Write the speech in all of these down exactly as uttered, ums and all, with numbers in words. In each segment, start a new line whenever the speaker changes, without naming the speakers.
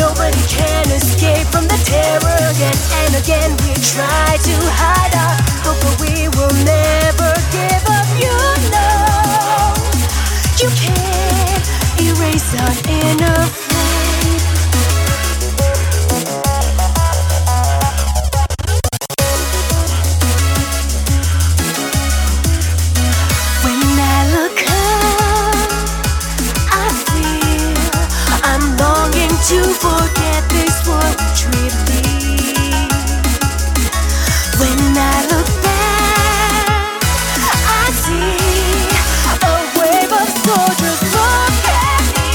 Nobody can escape from the terror. Again and again we try to hide our hope, but we will never give up. You know you can't erase our inner flame. When I look up, I feel I'm longing to forget this world we treat me. When I look back, I see a wave of soldiers look at me.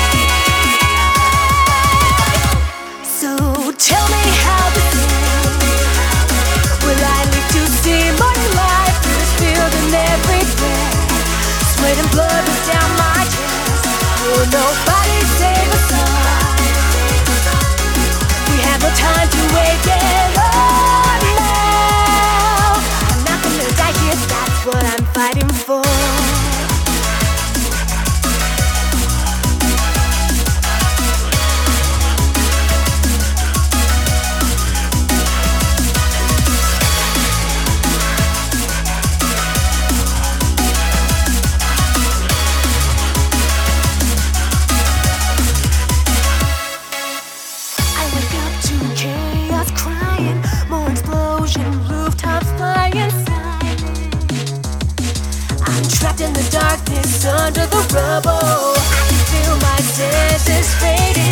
So tell me how this ends. Will I live to see my life is filled in every breath? Sweat and blood was down my chest. Will nobody save us all? We have no time to wait, get on now. I'm not gonna die here, that's what I'm fighting for. I wake up to chaos crying, more explosion, rooftops flying silent. I'm trapped in the darkness under the rubble. I can feel my senses fading.